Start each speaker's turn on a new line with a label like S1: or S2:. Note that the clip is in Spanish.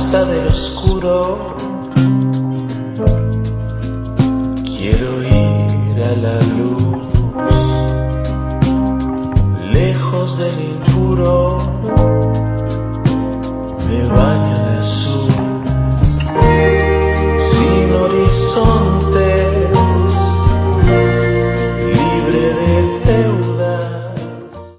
S1: basta del oscuro. Quiero ir a la luz, lejos de mi